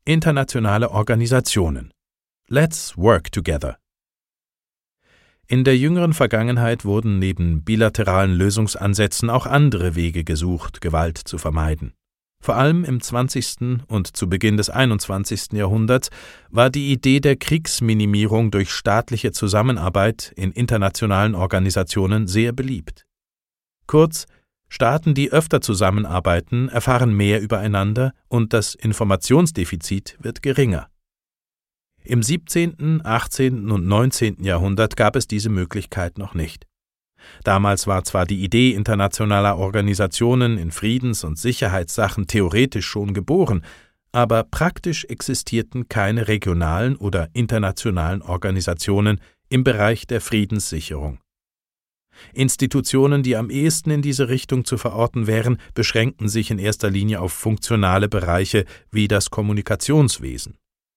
Internationale Organisationen. Let's work together. In der jüngeren Vergangenheit wurden neben bilateralen Lösungsansätzen auch andere Wege gesucht, Gewalt zu vermeiden. Vor allem im 20. und zu Beginn des 21. Jahrhunderts war die Idee der Kriegsminimierung durch staatliche Zusammenarbeit in internationalen Organisationen sehr beliebt. Kurz, Staaten, die öfter zusammenarbeiten, erfahren mehr übereinander und das Informationsdefizit wird geringer. Im 17., 18. und 19. Jahrhundert gab es diese Möglichkeit noch nicht. Damals war zwar die Idee internationaler Organisationen in Friedens- und Sicherheitssachen theoretisch schon geboren, aber praktisch existierten keine regionalen oder internationalen Organisationen im Bereich der Friedenssicherung. Institutionen, die am ehesten in diese Richtung zu verorten wären, beschränkten sich in erster Linie auf funktionale Bereiche wie das Kommunikationswesen.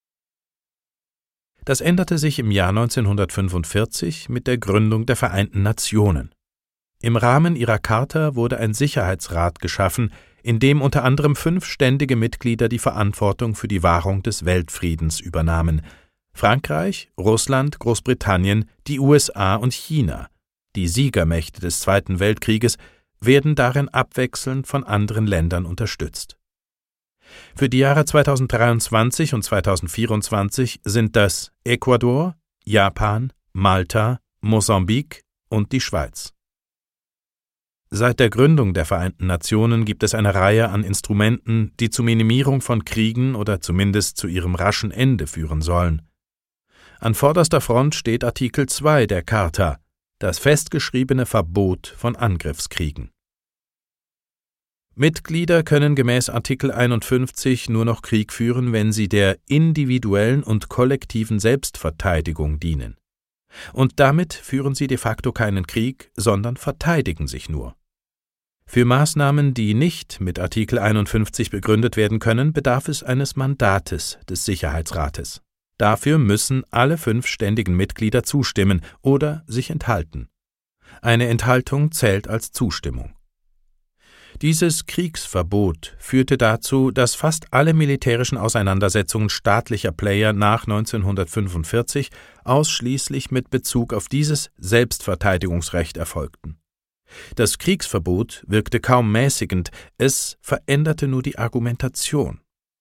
Das änderte sich im Jahr 1945 mit der Gründung der Vereinten Nationen. Im Rahmen ihrer Charta wurde ein Sicherheitsrat geschaffen, in dem unter anderem 5 ständige Mitglieder die Verantwortung für die Wahrung des Weltfriedens übernahmen: Frankreich, Russland, Großbritannien, die USA und China. Die Siegermächte des Zweiten Weltkrieges werden darin abwechselnd von anderen Ländern unterstützt. Für die Jahre 2023 und 2024 sind das Ecuador, Japan, Malta, Mosambik und die Schweiz. Seit der Gründung der Vereinten Nationen gibt es eine Reihe an Instrumenten, die zur Minimierung von Kriegen oder zumindest zu ihrem raschen Ende führen sollen. An vorderster Front steht Artikel 2 der Charta, das festgeschriebene Verbot von Angriffskriegen. Mitglieder können gemäß Artikel 51 nur noch Krieg führen, wenn sie der individuellen und kollektiven Selbstverteidigung dienen. Und damit führen sie de facto keinen Krieg, sondern verteidigen sich nur. Für Maßnahmen, die nicht mit Artikel 51 begründet werden können, bedarf es eines Mandates des Sicherheitsrates. Dafür müssen alle 5 ständigen Mitglieder zustimmen oder sich enthalten. Eine Enthaltung zählt als Zustimmung. Dieses Kriegsverbot führte dazu, dass fast alle militärischen Auseinandersetzungen staatlicher Player nach 1945 ausschließlich mit Bezug auf dieses Selbstverteidigungsrecht erfolgten. Das Kriegsverbot wirkte kaum mäßigend, es veränderte nur die Argumentation.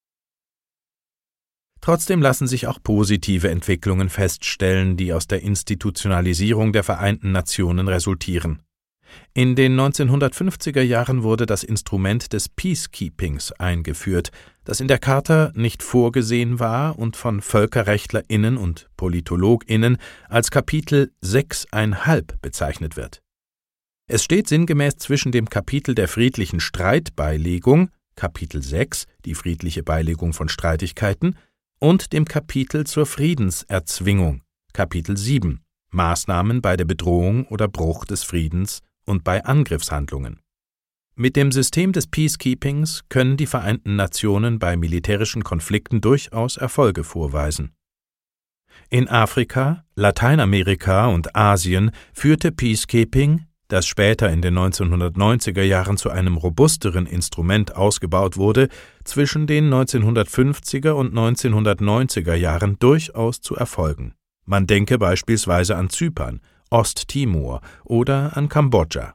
Trotzdem lassen sich auch positive Entwicklungen feststellen, die aus der Institutionalisierung der Vereinten Nationen resultieren. In den 1950er Jahren wurde das Instrument des Peacekeepings eingeführt, das in der Charta nicht vorgesehen war und von VölkerrechtlerInnen und PolitologInnen als Kapitel 6,5 bezeichnet wird. Es steht sinngemäß zwischen dem Kapitel der friedlichen Streitbeilegung, Kapitel 6, die friedliche Beilegung von Streitigkeiten, und dem Kapitel zur Friedenserzwingung, Kapitel 7, Maßnahmen bei der Bedrohung oder Bruch des Friedens und bei Angriffshandlungen. Mit dem System des Peacekeepings können die Vereinten Nationen bei militärischen Konflikten durchaus Erfolge vorweisen. In Afrika, Lateinamerika und Asien führte Peacekeeping, das später in den 1990er Jahren zu einem robusteren Instrument ausgebaut wurde, zwischen den 1950er und 1990er Jahren durchaus zu Erfolgen. Man denke beispielsweise an Zypern, Osttimor oder an Kambodscha.